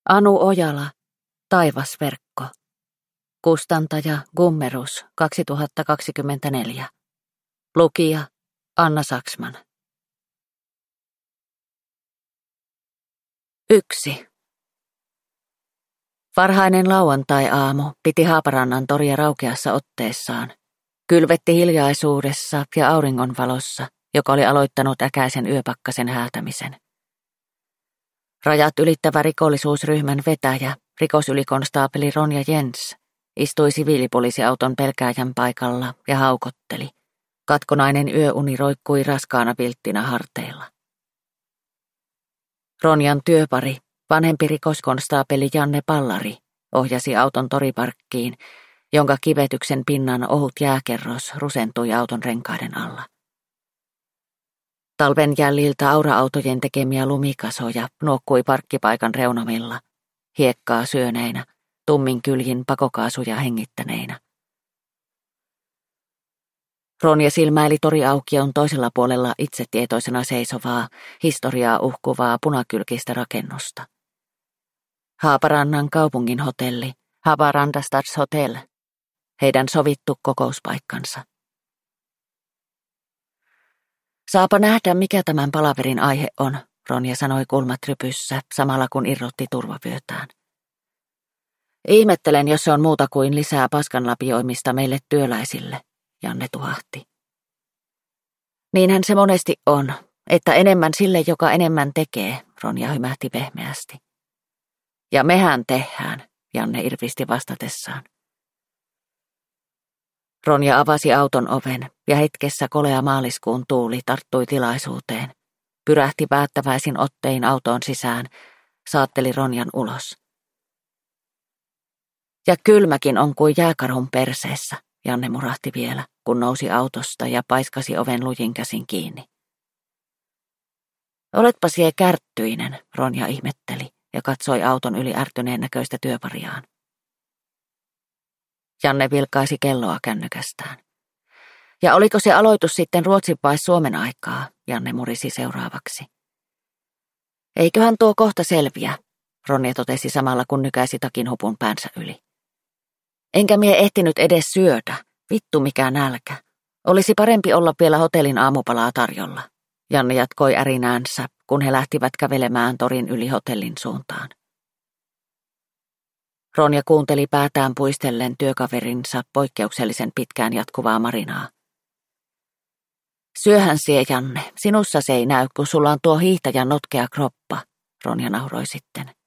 Anu Ojala, Taivasverkko. Kustantaja Gummerus 2024. Lukija Anna Saksman. 1. Varhainen lauantai-aamu piti Haaparannan toria raukeassa otteessaan. Kylvetti hiljaisuudessa ja auringonvalossa, joka oli aloittanut äkäisen yöpakkasen häätämisen. Rajat ylittävä rikollisuusryhmän vetäjä, rikosylikonstaapeli Ronja Jens, istui siviilipoliisiauton pelkääjän paikalla ja haukotteli. Katkonainen yöuni roikkui raskaana vilttinä harteilla. Ronjan työpari, vanhempi rikoskonstaapeli Janne Pallari, ohjasi auton toriparkkiin, jonka kivetyksen pinnan ohut jääkerros rusentui auton renkaiden alla. Talven jäljiltä aura-autojen tekemiä lumikasoja nuokkui parkkipaikan reunamilla, hiekkaa syöneinä, tummin kyljin pakokaasuja hengittäneinä. Ronja silmäili toriaukion toisella puolella itsetietoisena seisovaa, historiaa uhkuvaa punakylkistä rakennusta. Haaparannan kaupungin hotelli, Haparanda Stadshotel, heidän sovittu kokouspaikkansa. Saapa nähdä, mikä tämän palaverin aihe on, Ronja sanoi kulmatrypyssä, samalla kun irrotti turvavyötään. Ihmettelen, jos se on muuta kuin lisää paskanlapioimista meille työläisille, Janne tuhahti. Niinhän se monesti on, että enemmän sille, joka enemmän tekee, Ronja hymähti pehmeästi. Ja mehän tehdään, Janne irvisti vastatessaan. Ronja avasi auton oven ja hetkessä kolea maaliskuun tuuli tarttui tilaisuuteen. Pyrähti päättäväisin ottein autoon sisään, saatteli Ronjan ulos. Ja kylmäkin on kuin jääkarhun perseessä, Janne murahti vielä, kun nousi autosta ja paiskasi oven lujin käsin kiinni. Oletpa sie kärttyinen, Ronja ihmetteli ja katsoi auton yli ärtyneen näköistä työpariaan. Janne vilkaisi kelloa kännykästään. Ja oliko se aloitus sitten Ruotsin vai Suomen aikaa, Janne murisi seuraavaksi. Eiköhän tuo kohta selviä, Ronja totesi samalla kun nykäisi takin hupun päänsä yli. Enkä mie ehtinyt edes syödä, vittu mikä nälkä. Olisi parempi olla vielä hotellin aamupalaa tarjolla, Janne jatkoi ärinäänsä, kun he lähtivät kävelemään torin yli hotellin suuntaan. Ronja kuunteli päätään puistellen työkaverinsa poikkeuksellisen pitkään jatkuvaa marinaa. Syöhän sie, Janne, sinussa se ei näy, kun sulla on tuo hiihtäjän notkea kroppa, Ronja nauroi sitten.